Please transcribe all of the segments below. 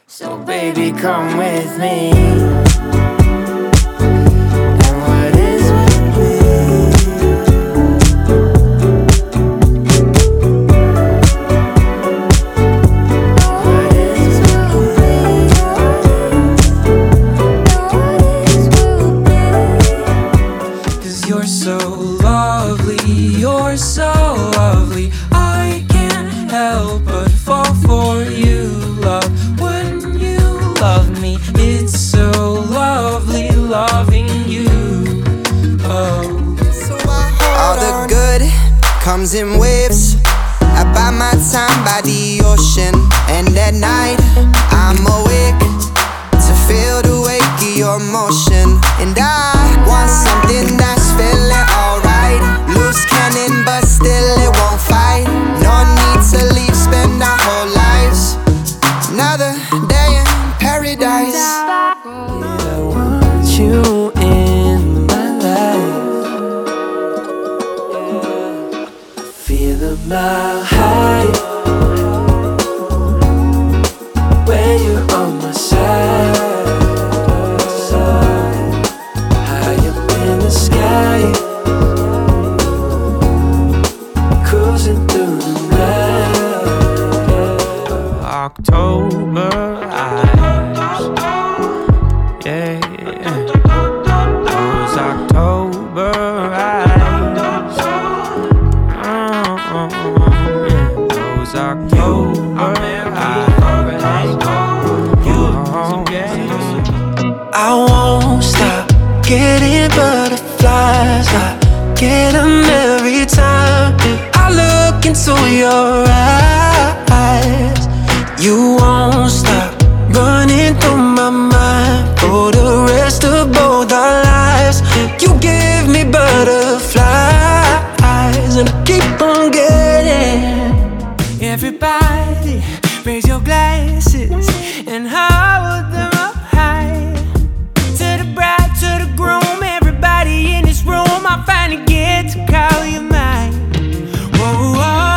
So baby, come with me. You're so lovely, you're so lovely. I can't help but fall for you, love. When you love me, it's so lovely loving you. Oh, all the good comes in waves. I buy my time by the ocean, and at night I'm awake to feel the wake of your motion. And I want something that's feeling alright. Loose cannon, but still it won't fight. No need to leave, spend our whole lives. Another day in paradise. yeah, I want you in my life. I feel a mile high when you're on my side. October eyes, yeah, those October eyes, yeah, those October eyes. I won't stop getting butterflies. I get them every time I look into your eyes. You won't stop running through my mind for the rest of both our lives. You give me butterflies, and I keep on getting. Everybody, raise your glasses and hold them up high. To the bride, to the groom, everybody in this room, I finally get to call you mine. Whoa, whoa,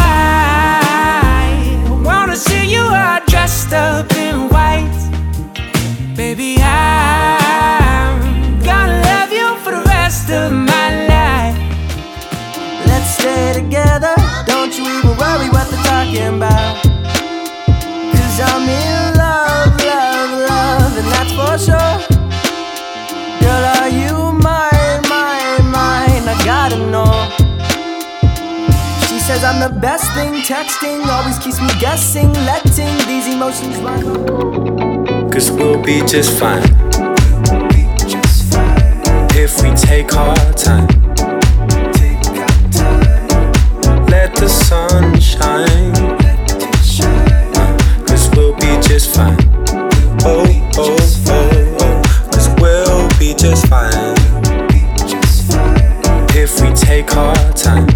I wanna see you all dressed up in white. Baby, I'm gonna love you for the rest of my life. Let's stay together, don't you even worry what they're talking about. Cause I'm in love, love, love, and that's for sure. Girl, are you mine, mine, mine? I gotta know. She says I'm the best thing, texting always keeps me guessing, letting these emotions run. Cause we'll be just fine if we take our time. Let the sun shine. Cause we'll be just fine. Oh, oh, oh, oh. Cause we'll be just fine if we take our time.